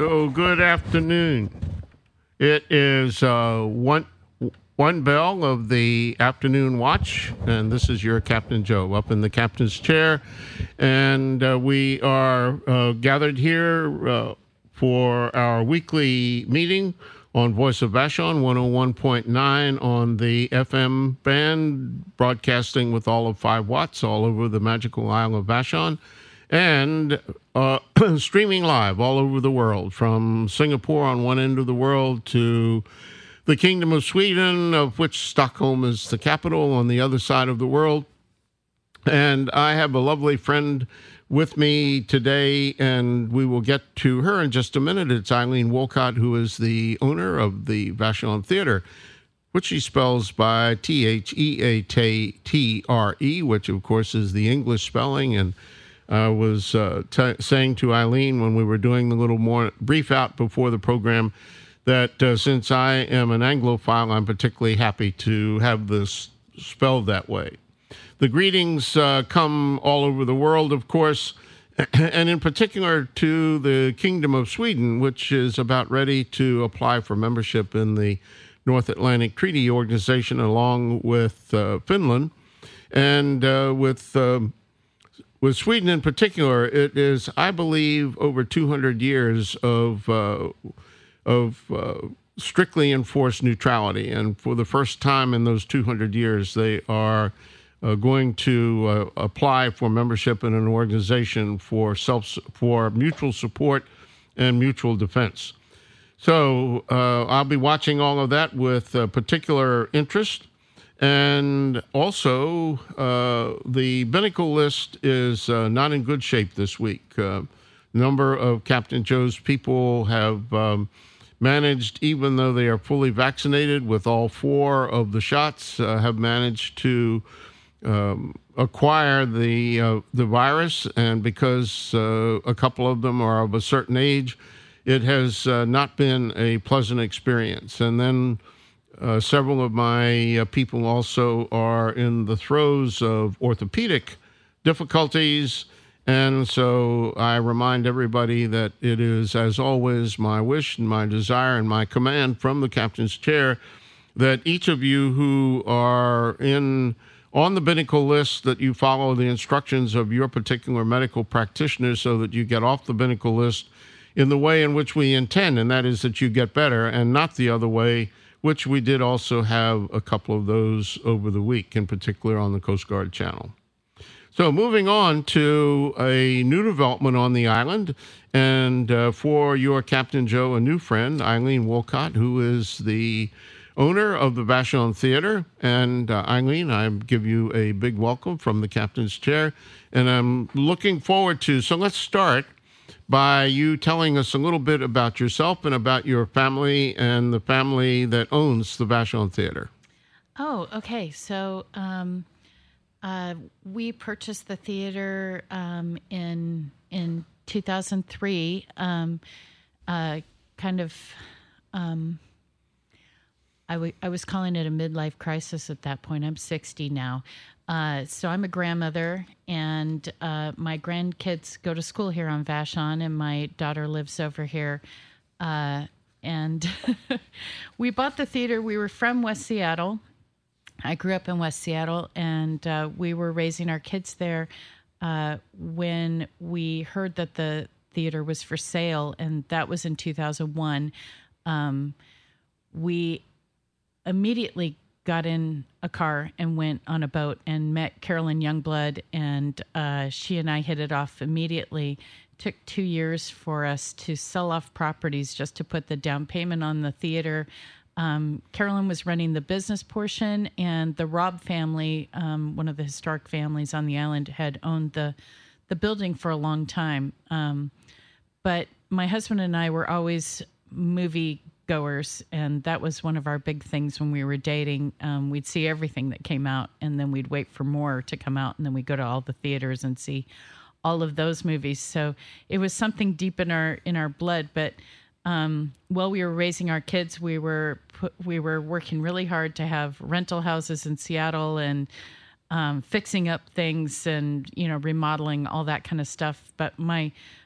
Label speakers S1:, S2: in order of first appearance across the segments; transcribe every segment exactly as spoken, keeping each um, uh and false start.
S1: So good afternoon. It is uh, one one bell of the afternoon watch, and this is your Captain Joe up in the captain's chair, and uh, we are uh, gathered here uh, for our weekly meeting on Voice of Vashon one oh one point nine on the F M band, broadcasting with all of five watts all over the magical Isle of Vashon, and uh, streaming live all over the world, from Singapore on one end of the world to the Kingdom of Sweden, of which Stockholm is the capital, on the other side of the world. And I have a lovely friend with me today, and we will get to her in just a minute. It's Eileen Wolcott, who is the owner of the Vashon Theater, which she spells by T H E A T R E, which, of course, is the English spelling. And I was uh, t- saying to Eileen when we were doing the little more brief out before the program that uh, since I am an Anglophile, I'm particularly happy to have this spelled that way. The greetings uh, come all over the world, of course, and in particular to the Kingdom of Sweden, which is about ready to apply for membership in the North Atlantic Treaty Organization, along with uh, Finland. And uh, with uh, with Sweden in particular, it is, I believe, over two hundred years of uh, of uh, strictly enforced neutrality. And for the first time in those two hundred years, they are Uh, going to uh, apply for membership in an organization for self for mutual support and mutual defense. So uh, I'll be watching all of that with uh, particular interest. And also, uh, the Binnacle list is uh, not in good shape this week. A uh, number of Captain Joe's people have um, managed, even though they are fully vaccinated with all four of the shots, uh, have managed to Um, acquire the uh, the virus, and because uh, a couple of them are of a certain age, it has uh, not been a pleasant experience. And then uh, several of my uh, people also are in the throes of orthopedic difficulties, and so I remind everybody that it is, as always, my wish and my desire and my command from the captain's chair that each of you who are in on the Binnacle list, that you follow the instructions of your particular medical practitioner so that you get off the Binnacle list in the way in which we intend, and that is that you get better, and not the other way, which we did also have a couple of those over the week, in particular on the Coast Guard Channel. So moving on to a new development on the island, and uh, for your Captain Joe, a new friend, Eileen Wolcott, who is the owner of the Vashon Theater. And uh, Eileen, I give you a big welcome from the captain's chair, and I'm looking forward to, so let's start by you telling us a little bit about yourself and about your family and the family that owns the Vashon Theater.
S2: Oh, okay. So um, uh, we purchased the theater um, in in two thousand three, um, uh, kind of... Um, I, w- I was calling it a midlife crisis at that point. I'm sixty now. Uh, so I'm a grandmother, and uh, my grandkids go to school here on Vashon, and my daughter lives over here. Uh, and we bought the theater. We were from West Seattle. I grew up in West Seattle, and uh, we were raising our kids there uh, when we heard that the theater was for sale, and that was in two thousand one. Um, we immediately got in a car and went on a boat and met Carolyn Youngblood, and uh, she and I hit it off immediately. It took two years for us to sell off properties just to put the down payment on the theater. Um, Carolyn was running the business portion, and the Robb family, um, one of the historic families on the island, had owned the the building for a long time. Um, but my husband and I were always movie goers, and that was one of our big things when we were dating. Um, we'd see everything that came out, and then we'd wait for more to come out, and then we'd go to all the theaters and see all of those movies. So it was something deep in our in our blood. But um, while we were raising our kids, we were put, we were working really hard to have rental houses in Seattle and um, fixing up things and, you know, remodeling, all that kind of stuff. But my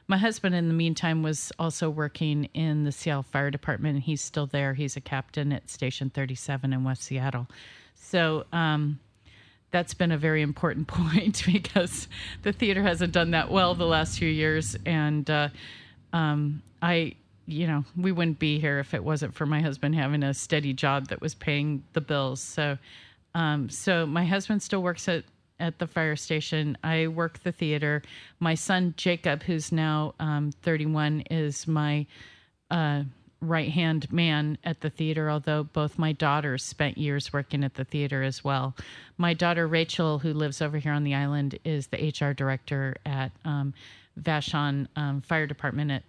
S2: my husband, in the meantime, was also working in the Seattle Fire Department. He's still there. He's a captain at Station thirty-seven in West Seattle. So um, that's been a very important point because the theater hasn't done that well the last few years. And uh, um, I, you know, we wouldn't be here if it wasn't for my husband having a steady job that was paying the bills. So, um, so my husband still works at at the fire station. I work the theater. My son, Jacob, who's now um, thirty-one, is my uh, right-hand man at the theater, although both my daughters spent years working at the theater as well. My daughter, Rachel, who lives over here on the island, is the H R director at um, Vashon um, Fire Department. At,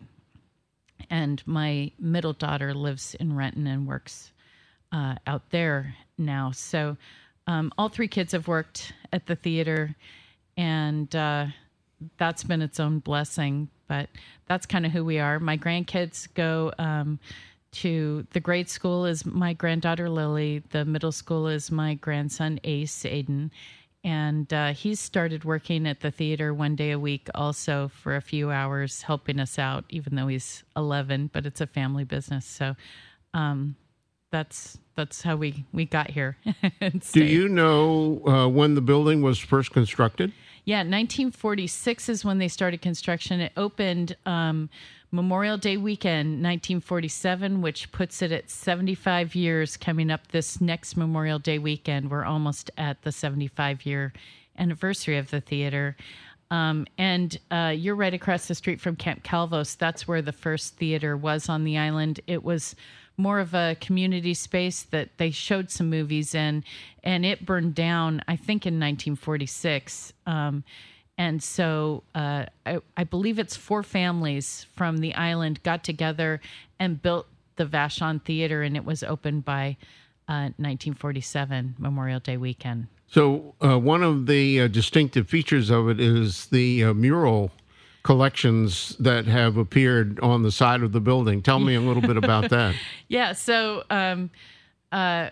S2: and my middle daughter lives in Renton and works uh, out there now. So Um, all three kids have worked at the theater, and uh, that's been its own blessing. But that's kind of who we are. My grandkids go um, to the grade school is my granddaughter Lily. The middle school is my grandson Ace Aiden, and uh, he's started working at the theater one day a week, also for a few hours, helping us out. Even though he's eleven, but it's a family business, so. Um, That's that's how we, we got here.
S1: Do you know uh, when the building was first constructed?
S2: Yeah, nineteen forty-six is when they started construction. It opened um, Memorial Day weekend, nineteen forty-seven, which puts it at seventy-five years coming up this next Memorial Day weekend. We're almost at the seventy-five-year anniversary of the theater. Um, and uh, you're right across the street from Camp Calvos. That's where the first theater was on the island. It was more of a community space that they showed some movies in, and it burned down, I think, in nineteen forty-six. Um, and so uh, I, I believe it's four families from the island got together and built the Vashon Theater, and it was opened by uh, nineteen forty-seven, Memorial Day weekend.
S1: So uh, one of the uh, distinctive features of it is the uh, mural collections that have appeared on the side of the building. Tell me a little bit about that.
S2: Yeah, so um, uh,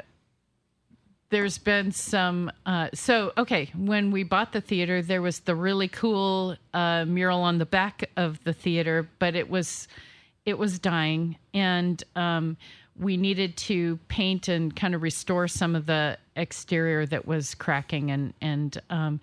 S2: there's been some... Uh, so, okay, when we bought the theater, there was the really cool uh, mural on the back of the theater, but it was it was dying, and um, we needed to paint and kind of restore some of the exterior that was cracking, and, and um,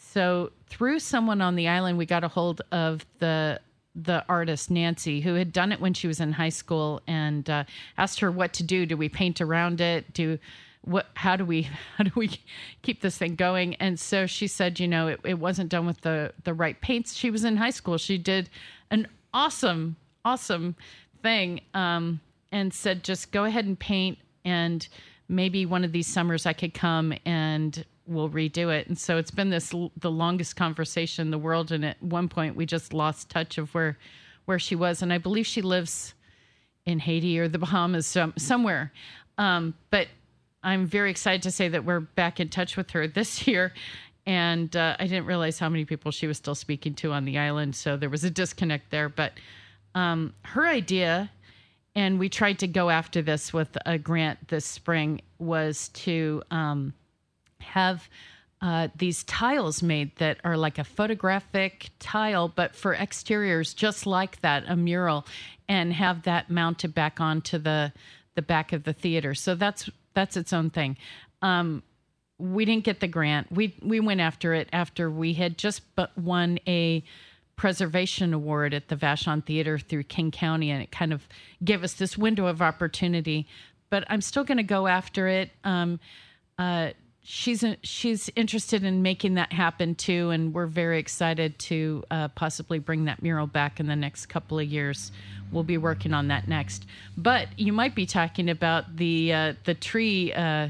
S2: so through someone on the island, we got a hold of the the artist, Nancy, who had done it when she was in high school, and uh, asked her what to do. Do we paint around it? Do what? How do we how do we keep this thing going? And so she said, you know, it, it wasn't done with the the right paints. She was in high school. She did an awesome, awesome thing, um, and said, just go ahead and paint, and maybe one of these summers I could come and we'll redo it. And so it's been this the longest conversation in the world, and at one point we just lost touch of where where she was, and I believe she lives in Haiti or the Bahamas, some, somewhere. Um, but I'm very excited to say that we're back in touch with her this year, and uh, I didn't realize how many people she was still speaking to on the island, so there was a disconnect there. But um, her idea, and we tried to go after this with a grant this spring, was to um, have uh, these tiles made that are like a photographic tile, but for exteriors, just like that, a mural, and have that mounted back onto the the back of the theater. So that's that's its own thing. Um, we didn't get the grant. We we went after it after we had just but won a preservation award at the Vashon Theater through King County, and it kind of gave us this window of opportunity. But I'm still going to go after it. Um, uh, she's a, she's interested in making that happen too, and we're very excited to uh, possibly bring that mural back in the next couple of years. We'll be working on that next. But you might be talking about the uh, the tree uh,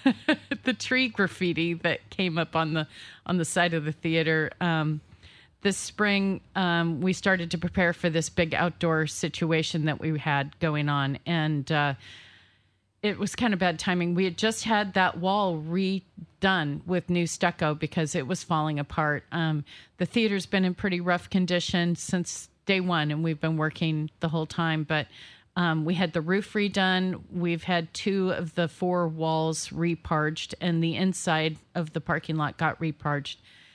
S2: the tree graffiti that came up on the on the side of the theater. Um, this spring, um, we started to prepare for this big outdoor situation that we had going on, and uh, it was kind of bad timing. We had just had that wall redone with new stucco because it was falling apart. Um, the theater's been in pretty rough condition since day one, and we've been working the whole time. But um, we had the roof redone. We've had two of the four walls reparged, and the inside of the parking lot got reparged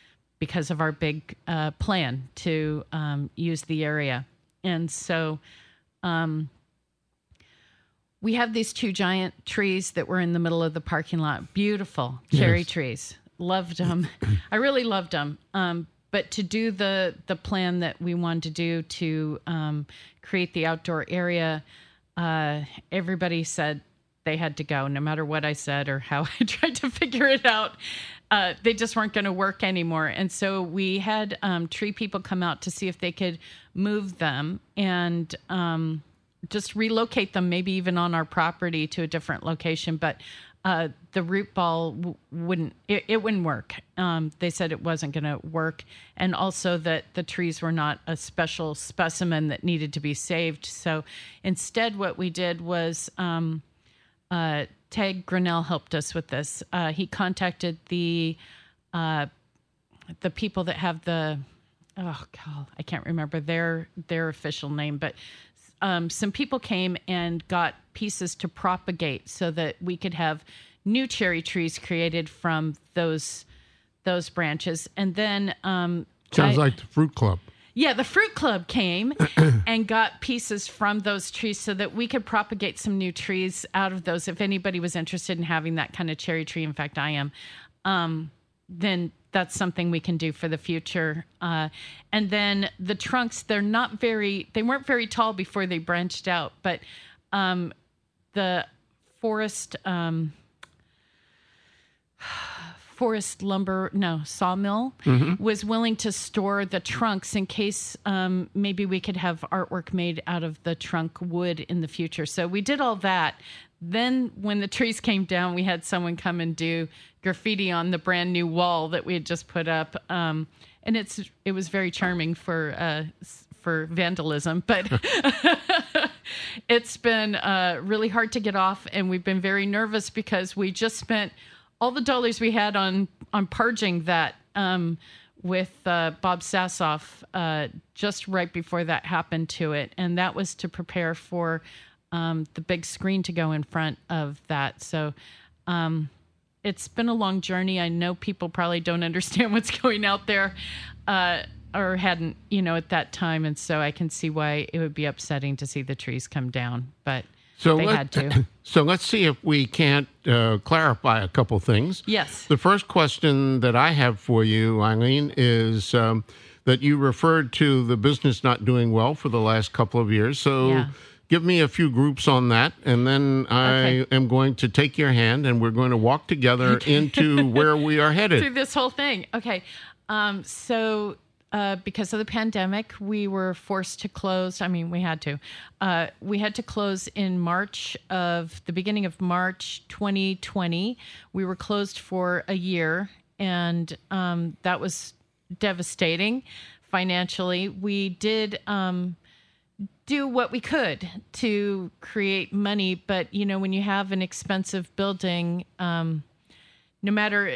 S2: because of our big uh, plan to um, use the area. And so um, we have these two giant trees that were in the middle of the parking lot. Beautiful cherry yes. trees. Loved them. I really loved them. Um, but to do the, the plan that we wanted to do to um, create the outdoor area, uh, everybody said they had to go, no matter what I said or how I tried to figure it out. Uh, they just weren't going to work anymore. And so we had um, tree people come out to see if they could move them and um, just relocate them, maybe even on our property to a different location. But uh, the root ball w- wouldn't, it, it wouldn't work. Um, they said it wasn't going to work. And also that the trees were not a special specimen that needed to be saved. So instead what we did was... Um, Uh, Ted Grinnell helped us with this. Uh, he contacted the uh, the people that have the oh god, I can't remember their their official name, but um, some people came and got pieces to propagate so that we could have new cherry trees created from those those branches. And then um,
S1: sounds
S2: I,
S1: like the Fruit Club.
S2: Yeah, the Fruit Club came and got pieces from those trees so that we could propagate some new trees out of those. If anybody was interested in having that kind of cherry tree, in fact, I am, um, then that's something we can do for the future. Uh, and then the trunks, they're not very, they weren't very tall before they branched out, but um, the forest... Um, Forest lumber, no, sawmill, mm-hmm. was willing to store the trunks in case um, maybe we could have artwork made out of the trunk wood in the future. So we did all that. Then when the trees came down, we had someone come and do graffiti on the brand new wall that we had just put up. Um, and it's it was very charming for uh, for vandalism, but it's been uh, really hard to get off. And we've been very nervous because we just spent all the dollars we had on, on parging that um, with uh, Bob Sassoff uh, just right before that happened to it. And that was to prepare for um, the big screen to go in front of that. So um, it's been a long journey. I know people probably don't understand what's going out there uh, or hadn't, you know, at that time. And so I can see why it would be upsetting to see the trees come down. But
S1: So
S2: they
S1: let,
S2: had to.
S1: So let's see if we can't uh, clarify a couple things.
S2: Yes.
S1: The first question that I have for you, Eileen, is um, that you referred to the business not doing well for the last couple of years. So
S2: yeah.
S1: give me a few groups on that, and then I
S2: okay.
S1: am going to take your hand, and we're going to walk together
S2: okay.
S1: into where we are headed.
S2: Through this whole thing. Okay. Um, so... Uh, because of the pandemic, we were forced to close. I mean, we had to. Uh, we had to close in March of the beginning of March twenty twenty. We were closed for a year, and um, that was devastating financially. We did um, do what we could to create money, but you know, when you have an expensive building. Um, No matter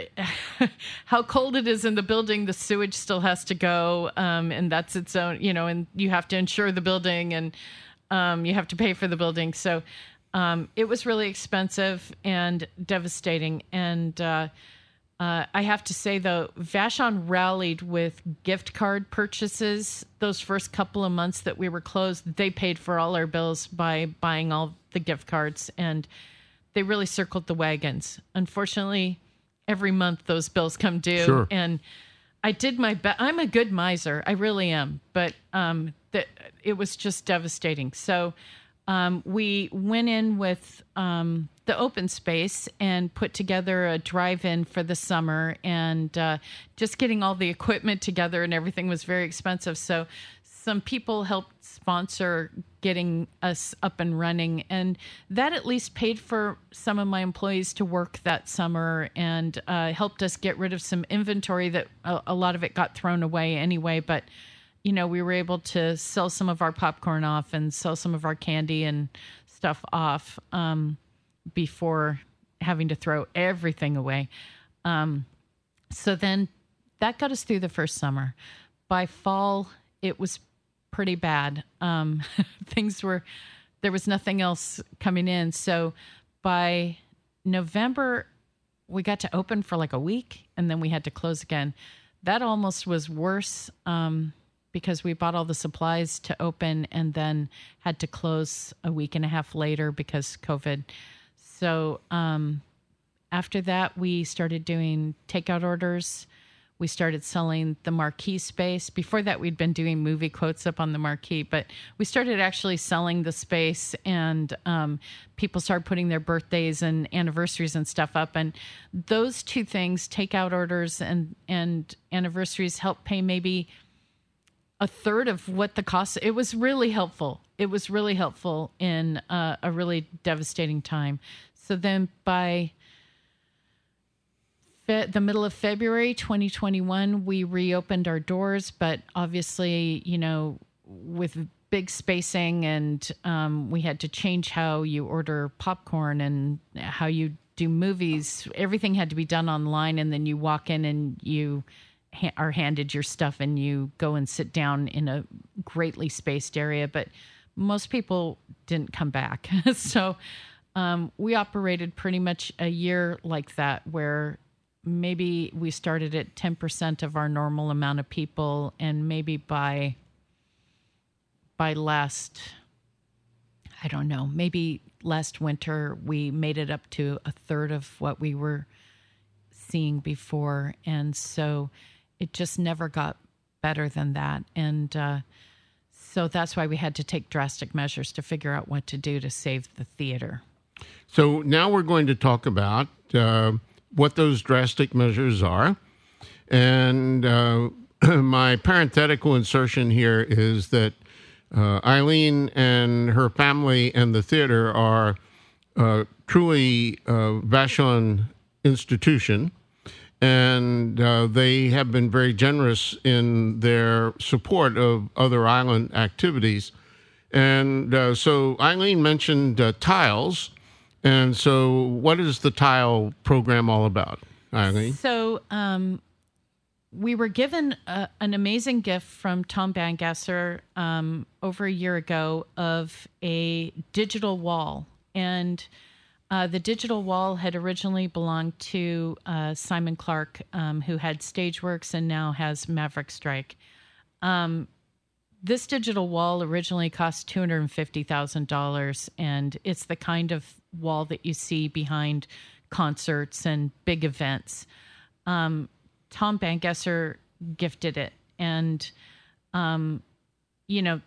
S2: how cold it is in the building, the sewage still has to go, um, and that's its own, you know, and you have to insure the building, and um, you have to pay for the building. So um, it was really expensive and devastating. And uh, uh, I have to say, though, Vashon rallied with gift card purchases those first couple of months that we were closed. They paid for all our bills by buying all the gift cards, and they really circled the wagons. Unfortunately, every month those bills come due.
S1: Sure.
S2: And I did my best. I'm a good miser. I really am. But um, the, it was just devastating. So um, we went in with um, the open space and put together a drive-in for the summer. And uh, just getting all the equipment together and everything was very expensive. So some people helped sponsor getting us up and running, and that at least paid for some of my employees to work that summer and uh, helped us get rid of some inventory that a, a lot of it got thrown away anyway. But, you know, we were able to sell some of our popcorn off and sell some of our candy and stuff off um, before having to throw everything away. Um, so then that got us through the first summer. By fall, it was pretty bad. Um, things were, there was nothing else coming in. So by November, we got to open for like a week, and then we had to close again. that almost was worse um, because we bought all the supplies to open and then had to close a week and a half later because COVID. So um, after that, we started doing takeout orders. We started selling the marquee space. Before that, we'd been doing movie quotes up on the marquee, but we started actually selling the space, and um, people started putting their birthdays and anniversaries and stuff up. And those two things, takeout orders and, and anniversaries, helped pay maybe a third of what the cost. It was really helpful. It was really helpful in uh, a really devastating time. So then by the middle of February twenty twenty-one, we reopened our doors, but obviously, you know, with big spacing, and um, we had to change how you order popcorn and how you do movies. Everything had to be done online, and then you walk in and you ha- are handed your stuff and you go and sit down in a greatly spaced area. But most people didn't come back. So um, we operated pretty much a year like that, where maybe we started at ten percent of our normal amount of people, and maybe by by last, I don't know, maybe last winter, we made it up to a third of what we were seeing before. And so it just never got better than that. And uh, so that's why we had to take drastic measures to figure out what to do to save the theater.
S1: So now we're going to talk about uh, what those drastic measures are. And uh, my parenthetical insertion here is that uh, Eileen and her family and the theater are uh, truly a Vashon institution, and uh, they have been very generous in their support of other island activities. And uh, so Eileen mentioned uh, tiles. And so what is the tile program all about, Eileen?
S2: So um, we were given a, an amazing gift from Tom Bangasser um, over a year ago of a digital wall. And uh, the digital wall had originally belonged to uh, Simon Clark, um, who had Stageworks and now has Maverick Strike. Um, this digital wall originally cost two hundred fifty thousand dollars, and it's the kind of wall that you see behind concerts and big events. Um, Tom Bangasser gifted it, and, um, you know,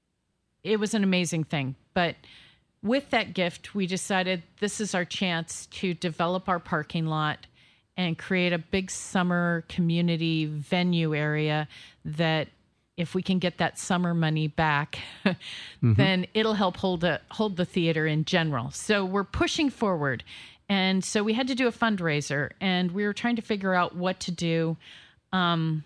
S2: it was an amazing thing. But with that gift, we decided this is our chance to develop our parking lot and create a big summer community venue area that, if we can get that summer money back, mm-hmm. then it'll help hold a, hold the theater in general. So we're pushing forward. And so we had to do a fundraiser, and we were trying to figure out what to do. Um,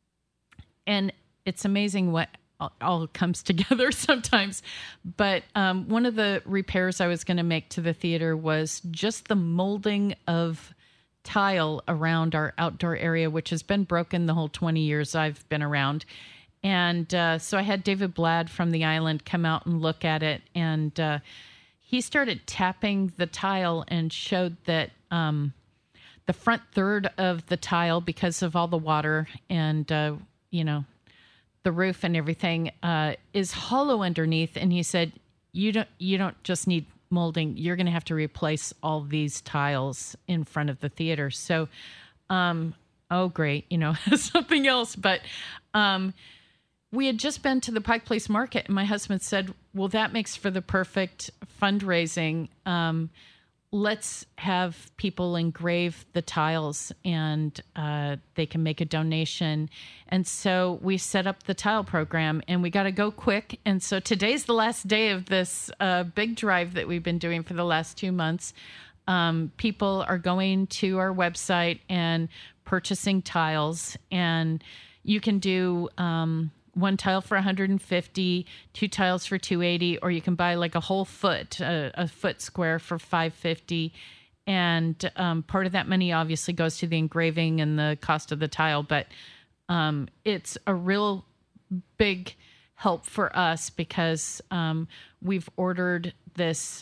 S2: and it's amazing what all, all comes together sometimes. But um, one of the repairs I was going to make to the theater was just the molding of tile around our outdoor area, which has been broken the whole twenty years I've been around. And uh, so I had David Blad from the island come out and look at it, and uh, he started tapping the tile and showed that um, the front third of the tile, because of all the water and, uh, you know, the roof and everything, uh, is hollow underneath. And he said, you don't, you don't just need molding. You're going to have to replace all these tiles in front of the theater. So, um, oh, great, you know, something else. But um we had just been to the Pike Place Market, and my husband said, well, that makes for the perfect fundraising. Um, let's have people engrave the tiles, and uh, they can make a donation. And so we set up the tile program, and we got to go quick. And so today's the last day of this uh, big drive that we've been doing for the last two months. Um, people are going to our website and purchasing tiles, and you can do um, one tile for one hundred fifty, two tiles for two hundred eighty, or you can buy like a whole foot, a, a foot square for five hundred fifty. And um, part of that money obviously goes to the engraving and the cost of the tile, but um, it's a real big help for us because um, we've ordered this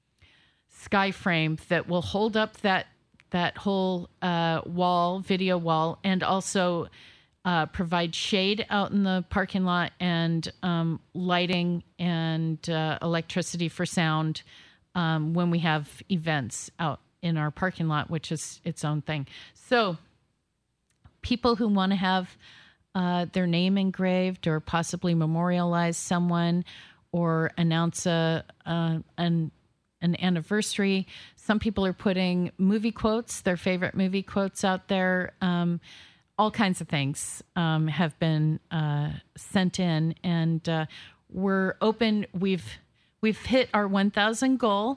S2: sky frame that will hold up that that whole uh, wall, video wall, and also uh, provide shade out in the parking lot and um, lighting and uh, electricity for sound um, when we have events out in our parking lot, which is its own thing. So people who want to have uh, their name engraved or possibly memorialize someone or announce a uh, an an anniversary. Some people are putting movie quotes, their favorite movie quotes out there. Um, all kinds of things um, have been uh, sent in, and uh, we're open. We've we've hit our one thousand goal,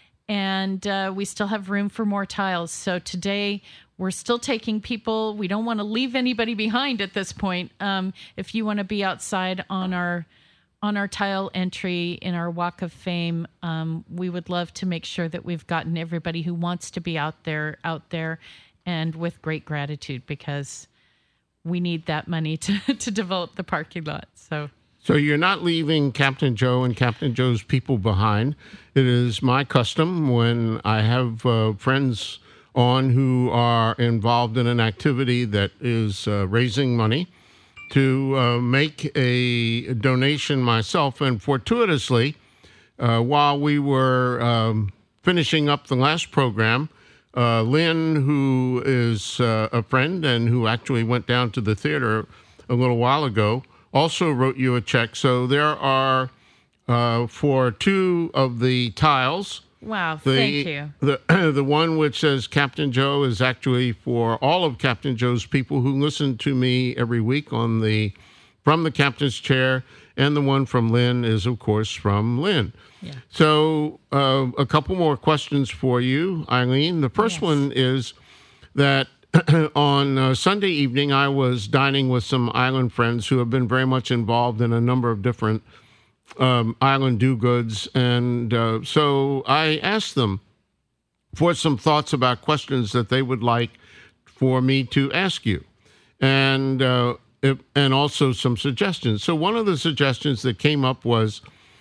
S2: and uh, we still have room for more tiles. So today we're still taking people. We don't want to leave anybody behind at this point. Um, if you want to be outside on our on our tile entry in our Walk of Fame, um, we would love to make sure that we've gotten everybody who wants to be out there, out there, and with great gratitude, because we need that money to, to develop the parking lot. So,
S1: so you're not leaving Captain Joe and Captain Joe's people behind. It is my custom when I have uh, friends on who are involved in an activity that is uh, raising money, to uh, make a donation myself. And fortuitously, uh, while we were um, finishing up the last program, uh, Lynn, who is uh, a friend and who actually went down to the theater a little while ago, also wrote you a check. So there are, uh, for two of the tiles,
S2: wow,
S1: the,
S2: thank you.
S1: The, the one which says Captain Joe is actually for all of Captain Joe's people who listen to me every week on the from the Captain's Chair, and the one from Lynn is, of course, from Lynn.
S2: Yeah.
S1: So uh, a couple more questions for you, Eileen. The first
S2: Yes.
S1: one is that on uh, Sunday evening, I was dining with some island friends who have been very much involved in a number of different Um, island do-goods. And uh, so I asked them for some thoughts about questions that they would like for me to ask you, and uh, it, and also some suggestions. So one of the suggestions that came up was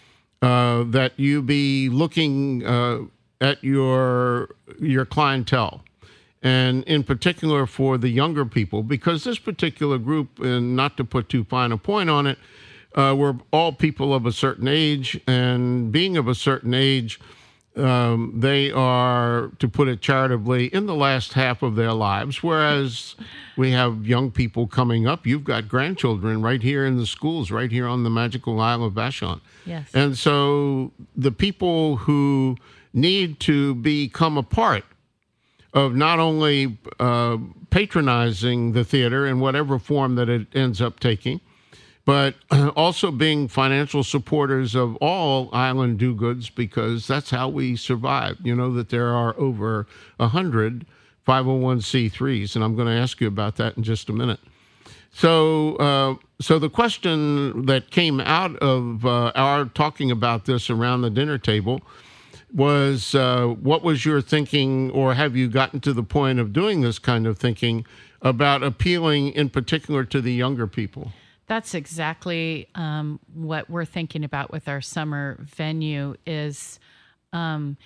S1: uh, that you be looking uh, at your your clientele, and in particular for the younger people, because this particular group, and not to put too fine a point on it, Uh, we're all people of a certain age, and being of a certain age, um, they are, to put it charitably, in the last half of their lives, whereas we have young people coming up. You've got grandchildren right here in the schools, right here on the magical Isle of Vashon.
S2: Yes.
S1: And so the people who need to become a part of not only uh, patronizing the theater in whatever form that it ends up taking, but also being financial supporters of all island do-goods, because that's how we survive. You know that there are over one hundred five oh one c threes, and I'm going to ask you about that in just a minute. So uh, so the question that came out of uh, our talking about this around the dinner table was, uh, what was your thinking, or have you gotten to the point of doing this kind of thinking about appealing in particular to the younger people?
S2: That's exactly um, what we're thinking about with our summer venue is um,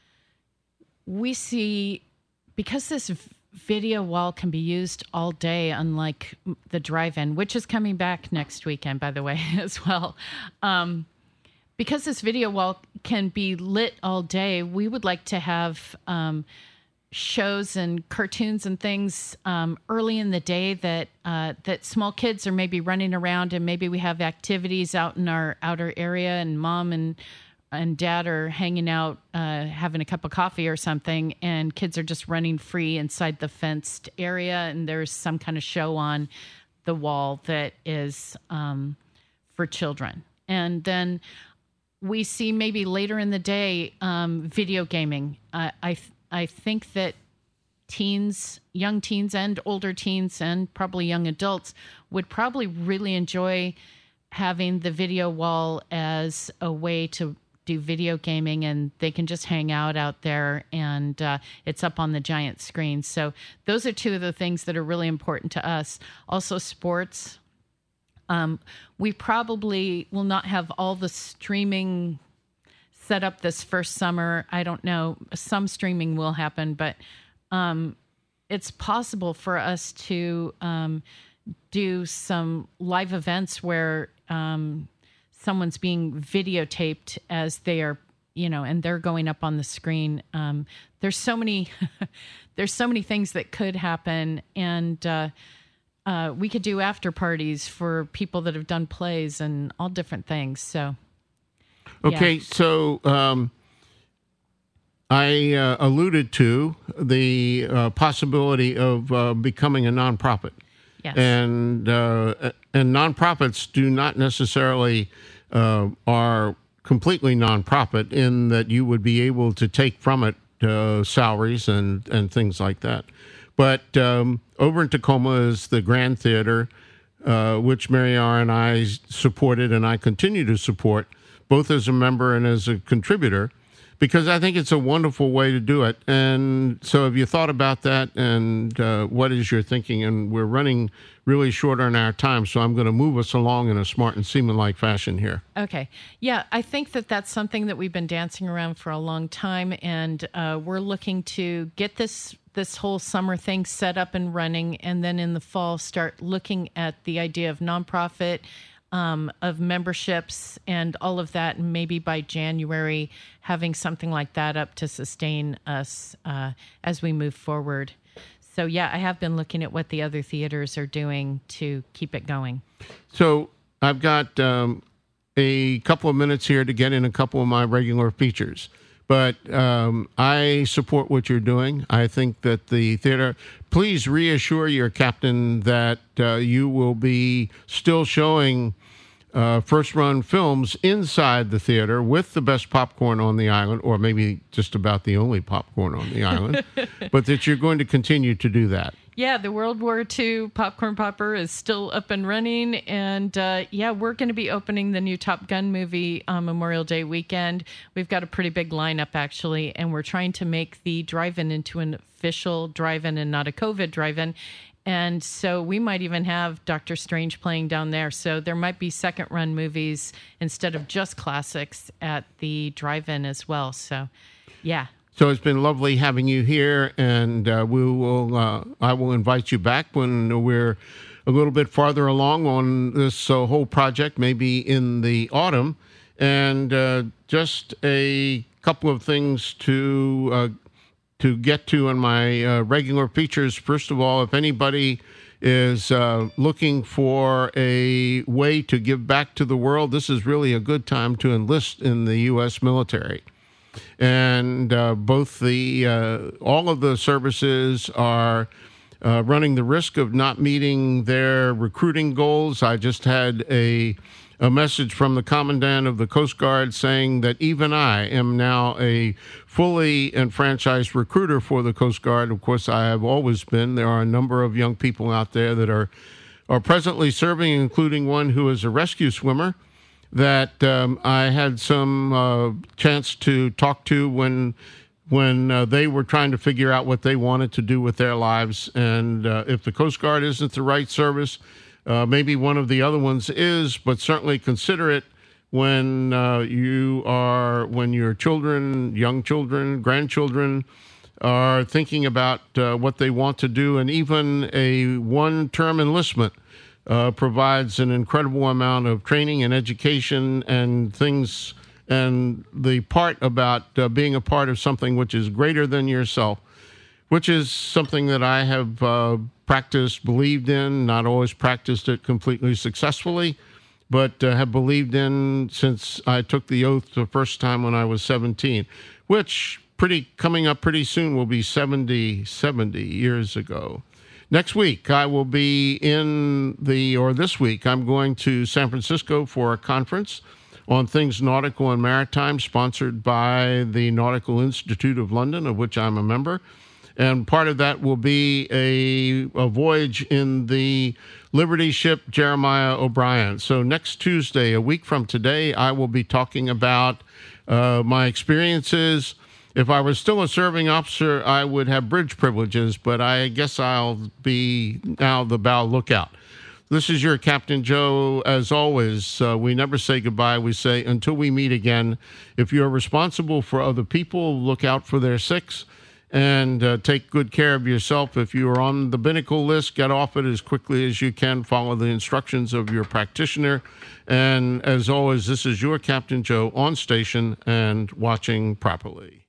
S2: we see, because this video wall can be used all day, unlike the drive-in, which is coming back next weekend, by the way, as well. Um, because this video wall can be lit all day, we would like to have um, shows and cartoons and things um, early in the day that uh, that small kids are maybe running around, and maybe we have activities out in our outer area, and mom and and dad are hanging out, uh, having a cup of coffee or something, and kids are just running free inside the fenced area, and there's some kind of show on the wall that is um, for children. And then we see maybe later in the day um, video gaming. Uh, I th- I think that teens, young teens and older teens, and probably young adults would probably really enjoy having the video wall as a way to do video gaming, and they can just hang out out there, and uh, it's up on the giant screen. So those are two of the things that are really important to us. Also, sports. Um, we probably will not have all the streaming set up this first summer. I don't know. Some streaming will happen, but um, it's possible for us to um, do some live events where um, someone's being videotaped as they are, you know, and they're going up on the screen. Um, there's so many, there's so many things that could happen, and uh, uh, we could do after parties for people that have done plays and all different things. So,
S1: okay,
S2: yeah.
S1: so um, I uh, alluded to the uh, possibility of uh, becoming a nonprofit.
S2: Yes.
S1: And uh, and nonprofits do not necessarily uh, are completely nonprofit in that you would be able to take from it uh, salaries and, and things like that. But um, over in Tacoma is the Grand Theater, uh, which Mary R. and I supported, and I continue to support, both as a member and as a contributor, because I think it's a wonderful way to do it. And so have you thought about that, and uh, what is your thinking? And we're running really short on our time, so I'm going to move us along in a smart and seaman-like fashion here.
S2: Okay. Yeah, I think that that's something that we've been dancing around for a long time, and uh, we're looking to get this this whole summer thing set up and running, and then in the fall start looking at the idea of nonprofit, Um, of memberships and all of that, and maybe by January having something like that up to sustain us uh, as we move forward. So yeah, I have been looking at what the other theaters are doing to keep it going.
S1: So I've got um, a couple of minutes here to get in a couple of my regular features. But um, I support what you're doing. I think that the theater, please reassure your captain that uh, you will be still showing uh, first-run films inside the theater with the best popcorn on the island, or maybe just about the only popcorn on the island, but that you're going to continue to do that.
S2: Yeah, the World War Two popcorn popper is still up and running. And uh, yeah, we're going to be opening the new Top Gun movie on Memorial Day weekend. We've got a pretty big lineup, actually, and we're trying to make the drive-in into an official drive-in and not a COVID drive-in. And so we might even have Doctor Strange playing down there. So there might be second-run movies instead of just classics at the drive-in as well. So, yeah.
S1: So it's been lovely having you here, and uh, we will. Uh, I will invite you back when we're a little bit farther along on this uh, whole project, maybe in the autumn. And uh, just a couple of things to uh, to get to in my uh, regular features. First of all, if anybody is uh, looking for a way to give back to the world, this is really a good time to enlist in the U S military. And uh, both the uh, all of the services are uh, running the risk of not meeting their recruiting goals. I just had a a message from the Commandant of the Coast Guard saying that even I am now a fully enfranchised recruiter for the Coast Guard. Of course, I have always been. There are a number of young people out there that are are presently serving, including one who is a rescue swimmer that um, I had some uh, chance to talk to when when uh, they were trying to figure out what they wanted to do with their lives. And uh, if the Coast Guard isn't the right service, uh, maybe one of the other ones is, but certainly consider it when uh, you are, when your children, young children, grandchildren are thinking about uh, what they want to do, and even a one-term enlistment Uh, provides an incredible amount of training and education and things, and the part about uh, being a part of something which is greater than yourself, which is something that I have uh, practiced, believed in, not always practiced it completely successfully, but uh, have believed in since I took the oath the first time when I was seventeen, which pretty coming up pretty soon will be seventy, seventy years ago. Next week, I will be in the, or this week, I'm going to San Francisco for a conference on things nautical and maritime, sponsored by the Nautical Institute of London, of which I'm a member. And part of that will be a, a voyage in the Liberty ship Jeremiah O'Brien. So next Tuesday, a week from today, I will be talking about uh, my experiences. If I was still a serving officer, I would have bridge privileges, but I guess I'll be now the bow lookout. This is your Captain Joe. As always, uh, we never say goodbye. We say until we meet again. If you're responsible for other people, look out for their six. and uh, take good care of yourself. If you are on the Binnacle list, get off it as quickly as you can. Follow the instructions of your practitioner. And as always, this is your Captain Joe on station and watching properly.